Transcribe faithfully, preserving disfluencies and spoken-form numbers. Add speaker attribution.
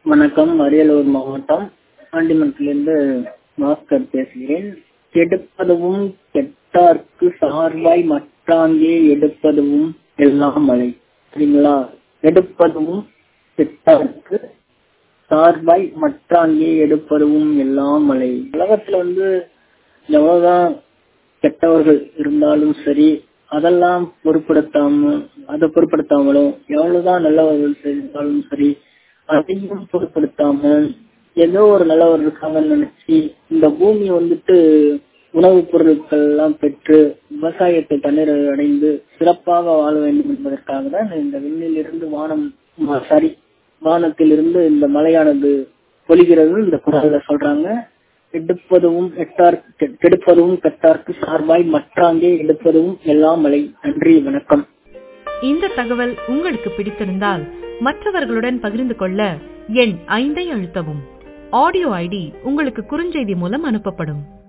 Speaker 1: வணக்கம். அரியலூர் மாவட்டம் ஆண்டிமட்டிலிருந்து பாஸ்கர் பேசுகிறேன். எடுப்பதுவும் கெட்டார்க்கு சார்பாய் மற்றாங்கே எடுப்பதுவும் எல்லாம் மழை. சரிங்களா? எடுப்பதுவும் கெட்டார்க்கு சார்பாய் மற்றாங்கே எடுப்பதுவும் எல்லாம் மழை. உலகத்துல வந்து எவ்வளவுதான் கெட்டவர்கள் இருந்தாலும் சரி, அதெல்லாம் பொருட்படுத்தாம அதை பொருட்படுத்தாமலும் எவ்வளவுதான் நல்லவர்கள் இருந்தாலும் சரி, அதையும் பொருட்படுத்தாம ஏதோ ஒரு நல்லவர் இருக்காங்கன்னு நினைச்சு இந்த பூமி வந்துட்டு உணவுப் பொருட்கள் எல்லாம் பெற்று விவசாயத்தை தண்ணீர் அடைந்து சிறப்பாக வாழ வேண்டும் என்பதற்காக தான் இந்த விண்ணில் இருந்து வானம் சாரி வானத்தில் இருந்து இந்த மழையானது பொழிகிறது. இந்த குரல்ல சொல்றாங்க, எடுப்பதும் எட்டார்க்கு கெடுப்பதும் கெட்டார்க்கு சார்பாய் மற்றாங்கே எடுப்பதும் எல்லாம் மழை. நன்றி, வணக்கம்.
Speaker 2: இந்த தகவல் உங்களுக்கு பிடித்திருந்தால் மற்றவர்களுடன் பகிர்ந்து கொள்ள எண் ஐந்தை அழுத்தவும். ஆடியோ ஐடி உங்களுக்கு குறுஞ்செய்தி மூலம் அனுப்பப்படும்.